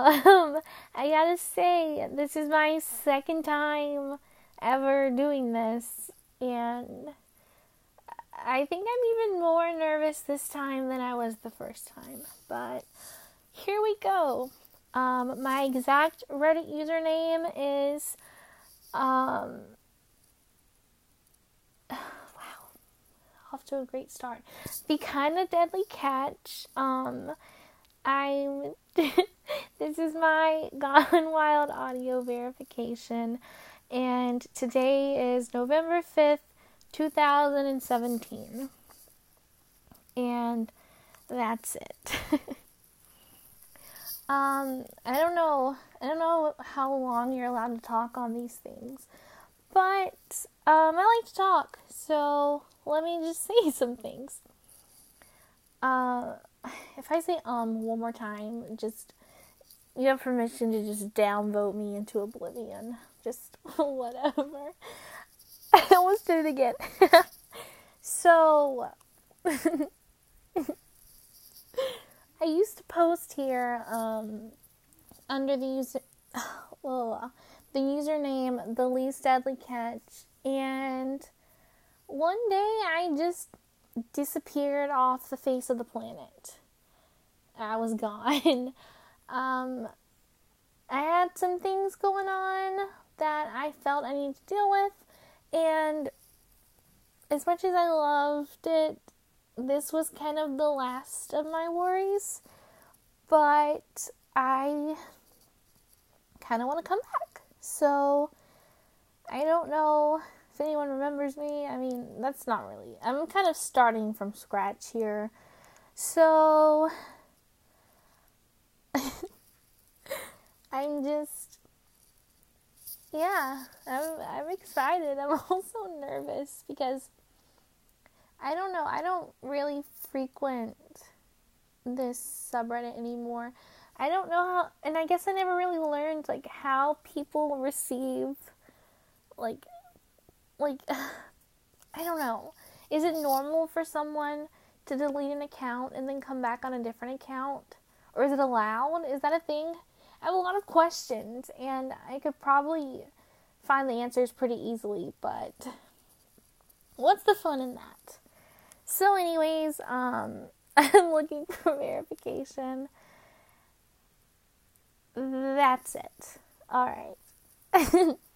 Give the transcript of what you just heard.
I gotta say, this is my second time ever doing this, and I think I'm even more nervous this time than I was the first time, but here we go. My exact Reddit username is, wow, off to a great start. The Kinda Deadly Catch. I'm, this is my Gone Wild audio verification, and today is November 5th, 2017, and that's it. I don't know how long you're allowed to talk on these things, but, I like to talk, so let me just say some things. If I say one more time, just, you have permission to just downvote me into oblivion. Just whatever. I almost did it again. So, I used to post here, under the username, The Least Deadly Catch, and one day I just disappeared off the face of the planet. I was gone. I had some things going on that I felt I needed to deal with, and as much as I loved it, this was kind of the last of my worries, but I kind of want to come back. So, I don't know if anyone remembers me. I mean, that's not really, I'm kind of starting from scratch here. So, I'm just, yeah, I'm excited. I'm also nervous because I don't know, I don't really frequent this subreddit anymore. I don't know how, and I guess I never really learned, like, how people receive, like, I don't know. Is it normal for someone to delete an account and then come back on a different account? Or is it allowed? Is that a thing? I have a lot of questions, and I could probably find the answers pretty easily, but what's the fun in that? So anyways, I'm looking for verification. That's it. Alright.